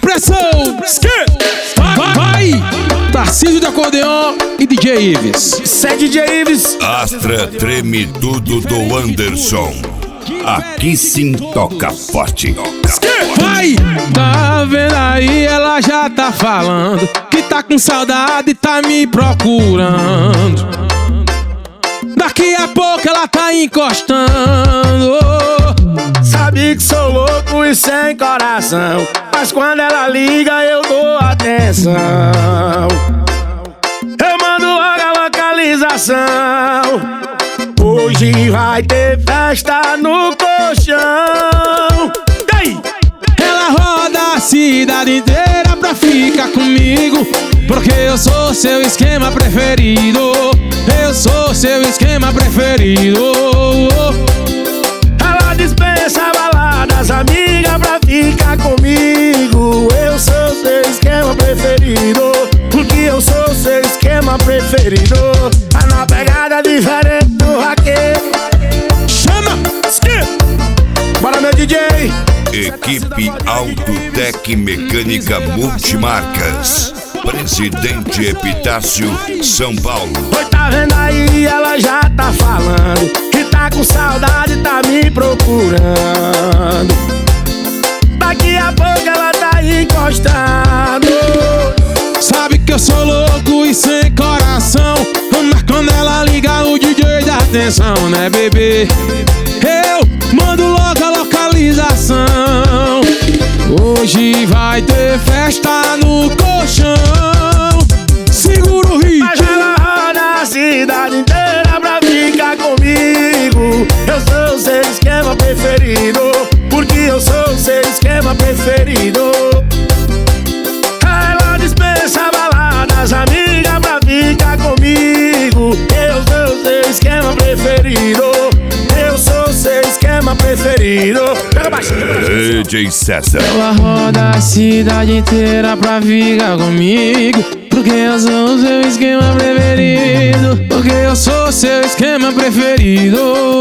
pressão! Vai! Tarcísio de acordeon e DJ Ives. Isso é DJ Ives. Astra treme tudo do Anderson. Aqui sim toca forte. Vai! Tá vendo aí, ela já tá falando que tá com saudade e tá me procurando. Daqui a pouco ela tá encostando. Sabe que sou louco e sem coração, mas quando ela liga eu dou atenção. Eu mando logo a localização. Hoje vai ter festa no colchão. E aí? Ela roda a cidade inteira pra ficar comigo, porque eu sou seu esquema preferido. Eu sou seu esquema preferido. Ela dispensa baladas, amiga, pra ficar comigo. Eu sou seu esquema preferido, porque eu sou seu esquema preferido. Tá na pegada diferente do vaqueiro. Chama! Bora, meu DJ! Equipe Autotec Mecânica Multimarcas. Presidente Epitácio, São Paulo. Oi, tá vendo aí? Ela já tá falando que tá com saudade e tá me procurando. Daqui a pouco ela tá encostando. Sabe que eu sou louco e sem coração, mas quando ela liga o DJ dá atenção, né, bebê? Eu mando logo a localização. Hoje vai ter festa no colchão. Segura o ritmo. Mas ela roda a cidade inteira pra ficar comigo. Eu sou o seu esquema preferido, porque eu sou o seu esquema preferido. Ela dispensa baladas, amiga, pra ficar comigo. Eu sou o seu esquema preferido. Eu sou o seu esquema preferido. Pega baixinho. DJ César. Ela roda a cidade inteira pra ficar comigo, porque eu sou o seu esquema preferido. Porque eu sou o seu esquema preferido.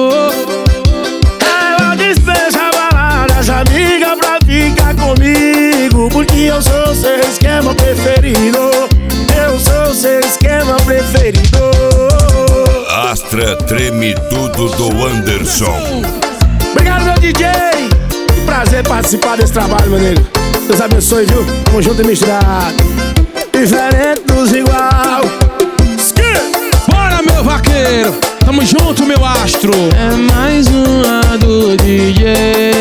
Ela dispensa baladas, amiga, pra ficar comigo, porque eu sou o seu esquema preferido. Eu sou o seu esquema preferido. Astra treme tudo do Anderson. Obrigado, meu DJ. Que prazer participar desse trabalho, meu nego. Deus abençoe, viu? Tamo junto e misturado. Diferente dos igual. Bora, meu vaqueiro, tamo junto, meu astro. É mais uma do DJ.